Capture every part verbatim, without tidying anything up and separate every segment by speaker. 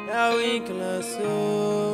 Speaker 1: É o Win que lançou.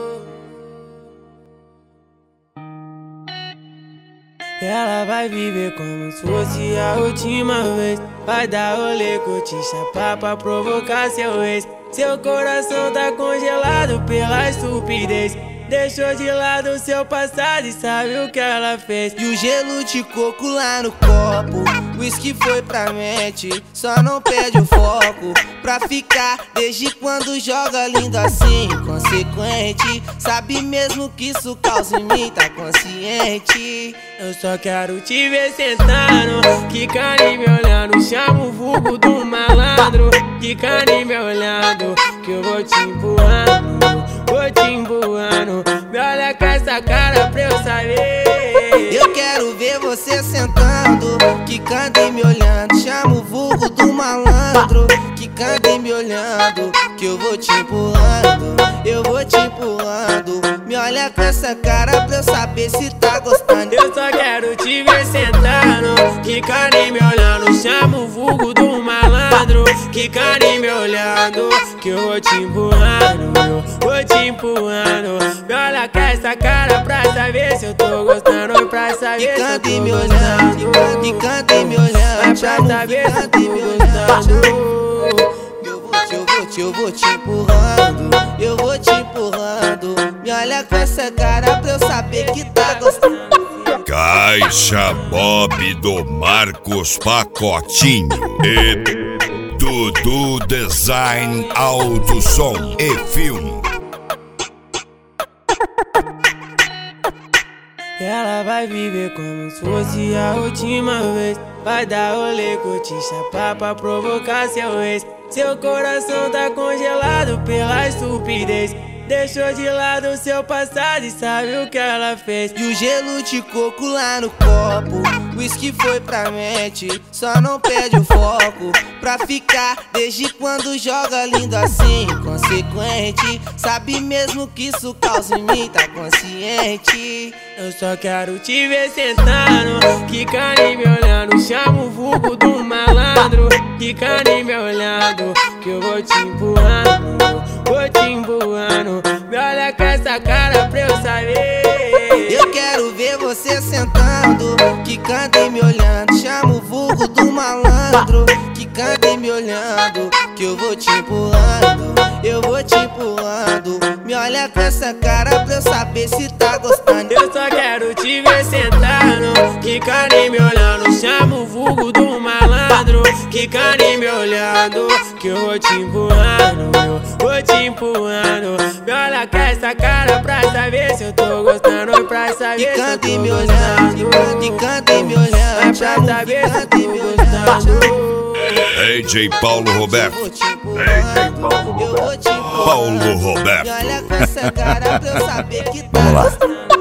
Speaker 1: Ela vai viver como se fosse a última vez. Vai dar rolê, curtir, chapar pra provocar seu ex. Seu coração tá congelado pela estupidez. Deixou de lado seu passado e sabe o que ela fez.
Speaker 2: E o gelo de coco lá no copo, whisky foi pra mente, só não perde o foco. Pra ficar, desde quando joga lindo assim, inconsequente. Sabe mesmo que isso causa em mim, tá consciente.
Speaker 1: Eu só quero te ver sentando, quicando e me olhando. Chama o vulgo do malandro, quicando e me olhando. Que eu vou te empurrando, vou te empurrando. Me olha com essa cara pra eu saber.
Speaker 2: Eu quero ver você sentando, quicando e me olhando. Chama o vulgo do malandro, quicando e me olhando. Que eu vou te empurrando, eu vou te empurrando. Me olha com essa cara pra eu saber se tá gostando.
Speaker 1: Eu só quero te ver sentando, quicando e me olhando. Chama o vulgo do malandro, quicando e me olhando. Que eu vou te empurrando, eu vou te empurrando. Me olha com essa cara pra saber se eu tô gostando. E pra saber se eu tô
Speaker 2: e me olhando, quicando e me olhando.
Speaker 1: Pra saber se eu tô gostando.
Speaker 2: Eu vou te, eu vou te, eu vou te empurrando, eu vou te empurrando. Me olha com essa cara pra eu saber que tá gostando.
Speaker 3: Caixa Bob do Marcos Pacotinho e Dudu Design, Auto, Som e Filme.
Speaker 1: Ela vai viver como se fosse a última vez. Vai dar rolê, curtir, chapar pra provocar seu ex. Seu coração tá congelado pela estupidez. Deixou de lado seu passado e sabe o que ela fez.
Speaker 2: E o gelo de coco lá no copo, whisky foi pra mente, só não perde o foco. Pra ficar, desde quando joga lindo assim, inconsequente. Sabe mesmo que isso causa em mim, tá consciente.
Speaker 1: Eu só quero te ver sentando, quicando e me olhando. Chama o vulgo do malandro, quicando e me olhando. Que eu vou te empurrando, vou te empurrando. Me olha com essa cara pra eu saber.
Speaker 2: Eu quero ver você sentando, quicando e me olhando. Chama o vulgo do malandro, quicando e me olhando. Que eu vou te empurrando, eu vou te empurrando. Me olha com essa cara pra eu saber se tá gostando.
Speaker 1: Eu só quero te ver sentando, quicando e me olhando. Chama o vulgo do malandro, quicando e me olhando. Que eu vou te empurrando, eu vou te empurrando. Me olha com essa cara pra saber se eu tô gostando. E pra saber se eu tô
Speaker 2: e me olhando, quicando e me olhando.
Speaker 1: É pra saber se eu tô gostando.
Speaker 3: D J Paulo Roberto,
Speaker 2: D J Paulo Roberto,
Speaker 3: Paulo Roberto.
Speaker 2: Me olha com essa cara pra eu saber que tá
Speaker 4: Vamos lá.
Speaker 2: gostando.